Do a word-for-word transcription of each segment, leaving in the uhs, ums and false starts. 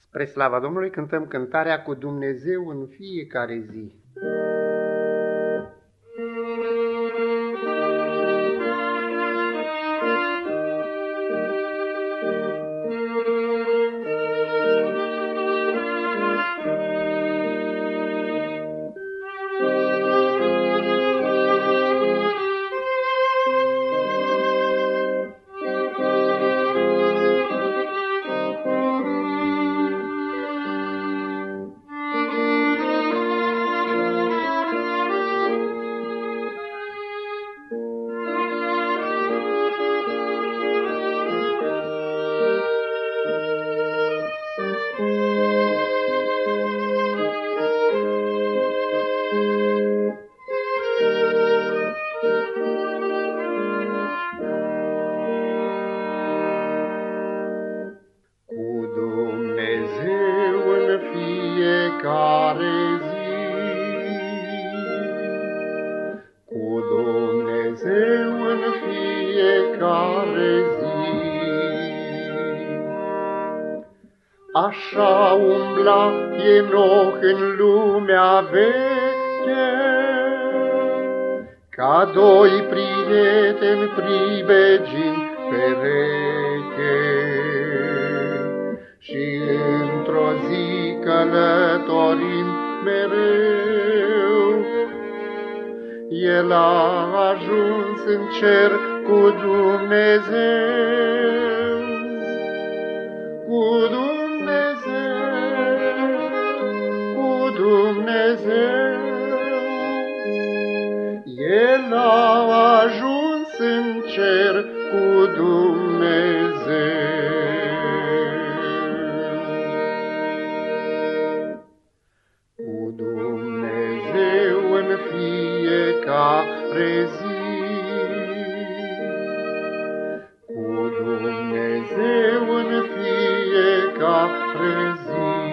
Spre slava Domnului cântăm cântarea Cu Dumnezeu în fiecare zi. Fiecare zi, cu Dumnezeu în fiecare zi. Așa umbla Enoch în lumea veche, ca doi prieteni pribegind pereche. Și într-o zi călătorind mereu, el a ajuns în cer cu Dumnezeu. Cu Dumnezeu, cu Dumnezeu, el a ajuns în cer cu Dumnezeu. Fiecare zi, cu Dumnezeu în fiecare zi.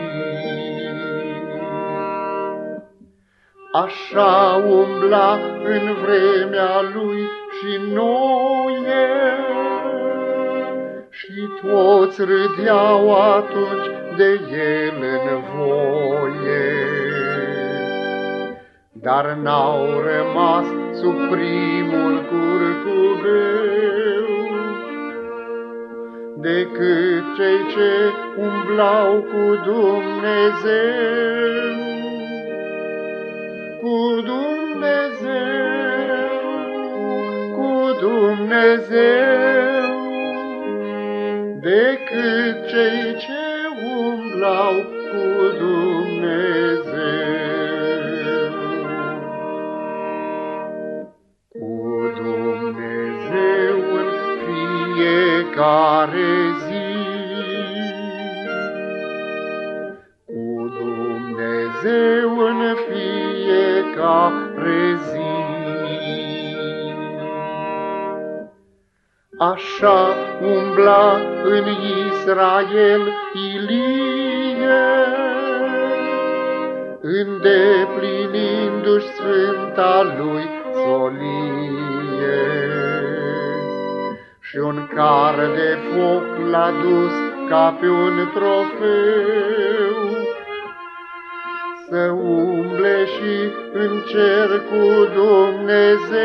Așa umbla în vremea lui și Noe, și toți râdeau atunci de el în voie. Dar n-au rămas sub primul curcubeu decât cei ce umblau cu Dumnezeu. Cu Dumnezeu, cu Dumnezeu, decât cei ce umblau cu Dumnezeu. Fiecare zi, cu Dumnezeu în fiecare zi. Așa umbla în Israel Ilie, îndeplinindu-și sfânta lui solie. Și un car de foc l-a dus ca pe un trofeu, să umble și în cer cu Dumnezeu.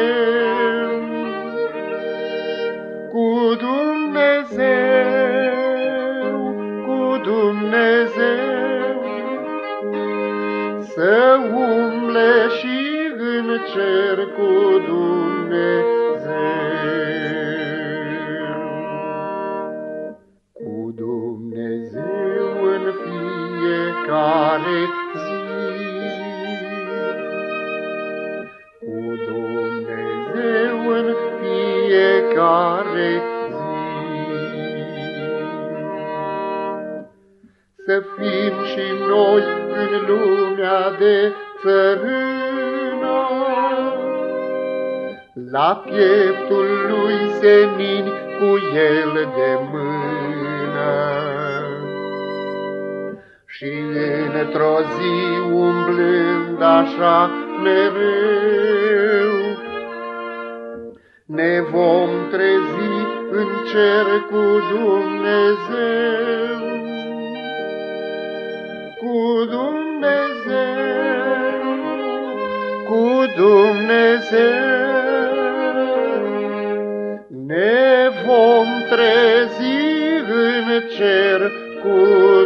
Cu Dumnezeu, cu Dumnezeu, să umble și în cer cu Dumnezeu. Fiecare zi, cu Dumnezeu în fiecare zi. Să fim și noi în lumea de țărână, la pieptul lui senin cu el de mână. Și într-o zi umblând așa mereu, ne vom trezi în cer cu Dumnezeu. Dumnezeu, cu Dumnezeu. Ne vom trezi în cer cu